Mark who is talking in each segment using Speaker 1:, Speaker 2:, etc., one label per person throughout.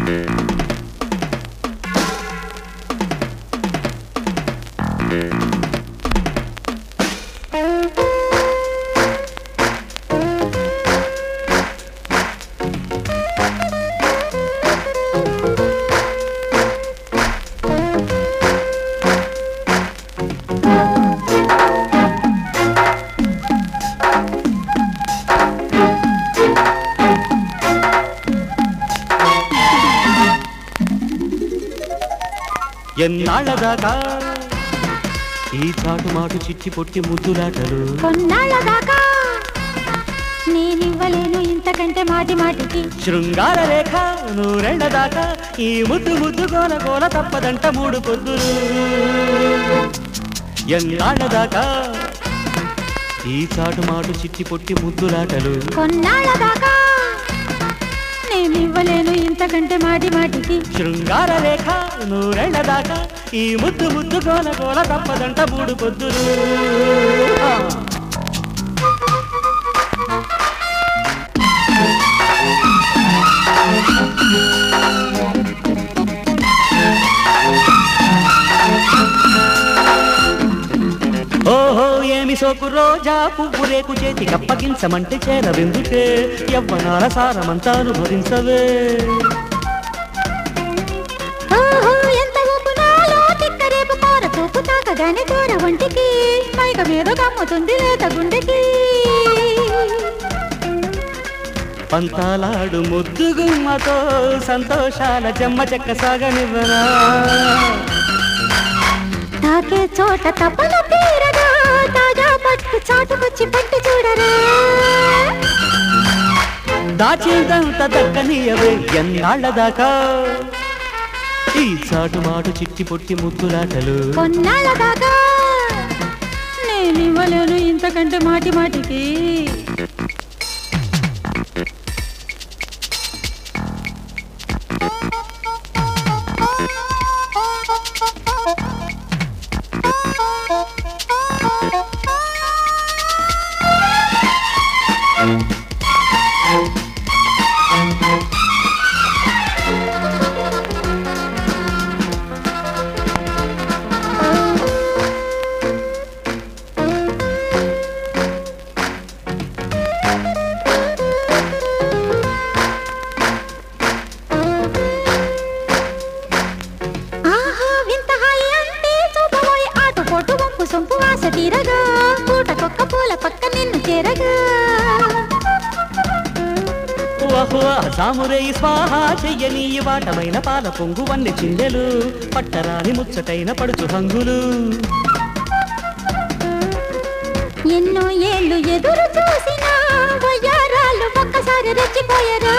Speaker 1: ఎన్నాళ్ళదాకా ఈ చాటు మాటు చిట్టి పొట్టి ముద్దులాటలు
Speaker 2: కొన్నాళ్ళదాకా నేనివ్వలేను ఇంతకంటే మాటి మాటికి
Speaker 1: శృంగార రేఖ నూరెళ్ళదాకా ఈ ముద్దు ముద్దు గోల గోల తప్పదంట మూడు పొద్దులు ఎన్నాళ్ళదాకా ఈ చాటు మాటు చిట్టి పొట్టి ముద్దులాటలు
Speaker 2: కొన్నాళ్ళదాకా నేనివ్వలేను ఇంతకంటే మాటి మాటికి
Speaker 1: శృంగార రేఖ నూరెళ్ళదాకా ఈ ముద్దు ముద్దు గోల గోల తప్పదంట మూడు పొద్దులు ఓహో ఏమి సోకు రోజా పువ్వు రేకు చేతి కప్పగించమంటే చేరవెందుకే యవ్వనాల సారమంతా అనుభవించవే
Speaker 2: ఎంత ఊపు నాలో తిక్క రేపు కూర చూపు తాకగానే కూర వంటికి మైక మీద కమ్ముతుంది లేత గుండెకి
Speaker 1: పంతాలాడు ముద్దు గుమ్మతో సంతోషాల చెమ్మ చెక్క సాగనివ్వనా
Speaker 2: తాకే చోట తపన తీరగా తాజా పట్టు చాటుకొచ్చి పట్టు చూడరా
Speaker 1: దాచిందంత దక్కనీయవే ఎన్నాళ్ళదాకా ఈ చాటు మాటు చిట్టి పొట్టి ముద్దులాటలు
Speaker 2: కొన్నాళ్ళదాకా నేనివ్వలేను ఇంతకంటే మాటి మాటికి సొంపు వాస తీరగా పూటకొక్క పూల పక్క నిన్ను చేరగా
Speaker 1: సామురై స్వాహ చెయ్యని వాటమైన పాల పొంగు వన్నె చిందెలు పట్టరాని ముచ్చటైన పడుచు హంగులు
Speaker 2: ఎన్నో ఏళ్ళు ఎదురు చూసినా వయ్యారాళ్ళు ఒక్కసారి రెచ్చిపోయారా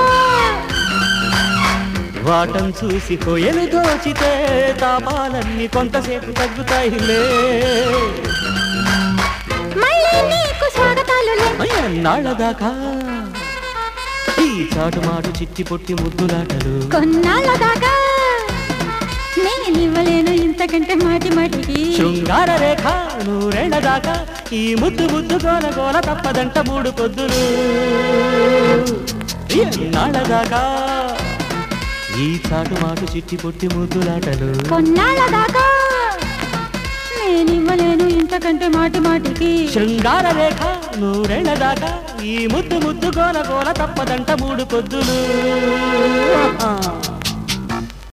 Speaker 1: వాటం చూసి కొయ్యలు దోచితే తాపాలన్నీ కొంతసేపు తగ్గుతాయిలే
Speaker 2: మళ్ళీ నీకు స్వాగతాలులే
Speaker 1: ఎన్నాళ్ళదాకా ఈ చాటు మాటు చిట్టి పొట్టి ముద్దులాటలు
Speaker 2: కొన్నాళ్ళదాకా నేనివ్వలేను ఇంతకంటే మాటి మాటికి
Speaker 1: శృంగార రేఖ నూరేళ్లదాకా ఈ ముద్దు ముద్దు గోల గోల తప్పదంట మూడు పొద్దులు ఎన్నాళ్ళదాకా ఈ చాటు మాటు చిట్టి పొట్టి ముద్దులాటలు
Speaker 2: కొన్నాళ్ళదాకా నేనివ్వలేను ఇంతకంటే మాటి మాటికి
Speaker 1: శృంగార రేఖ నూరేళ్లదాకా ఈ ముద్దు ముద్దు గోల గోల తప్పదంట మూడు పొద్దులు